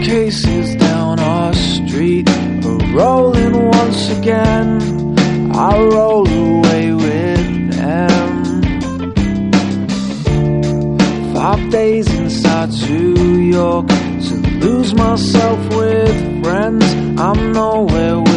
suitcases down our street are rolling once again. I roll away with them. 5 days inside New York to lose myself with friends. I'm nowhere